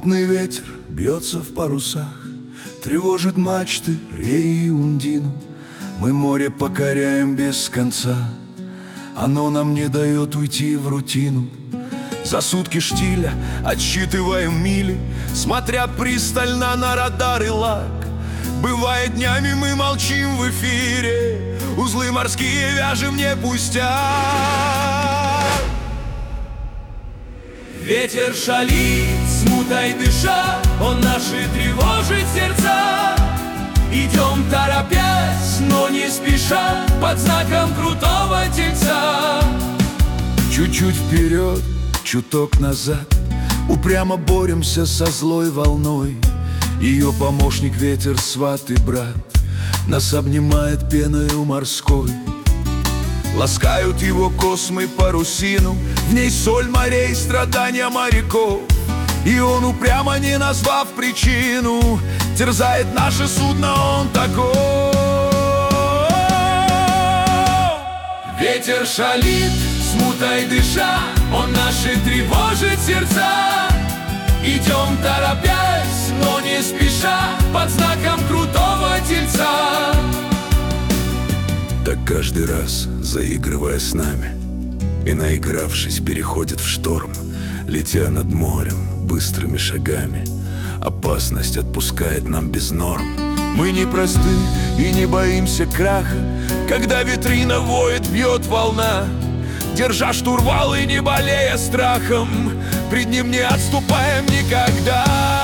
Попутный ветер бьется в парусах, тревожит мачты, реи и ундину. Мы море покоряем без конца, оно нам не дает уйти в рутину. За сутки штиля отсчитываем мили, смотря пристально на радар и лак. Бывает, днями мы молчим в эфире, узлы морские вяжем не пустяк. Ветер шалит, смутой дыша, он наши тревожит сердца. Идем торопясь, но не спеша, под знаком крутого тельца. Чуть-чуть вперед, чуток назад, упрямо боремся со злой волной. Ее помощник ветер, сват и брат, нас обнимает пеною морской. Ласкают его космы парусину, в ней соль морей, страдания моряков. И он, упрямо не назвав причину, терзает наше судно, он таков. Ветер шалит, смутой дыша, он наши тревожит сердца. Идем торопясь, но не спеша, под знаком крутого тельца. Так каждый раз, заигрывая с нами, и наигравшись, переходит в шторм, летя над морем быстрыми шагами. Опасность отпускает нам без норм. Мы не просты и не боимся краха, когда витрина воет, бьет волна. Держа штурвал и не болея страхом, пред ним не отступаем никогда.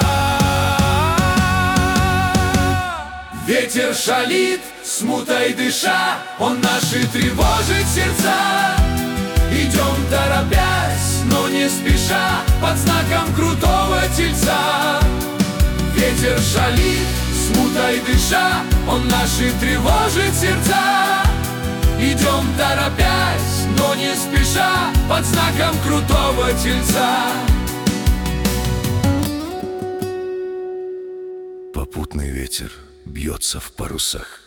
Ветер шалит, смутой дыша, он наши тревожит сердца. Идем торопясь, но не спеша, под знаком крутого тельца. Ветер шалит, смутой дыша, он наши тревожит сердца. Идем торопясь, но не спеша, под знаком крутого тельца. Попутный ветер бьется в парусах,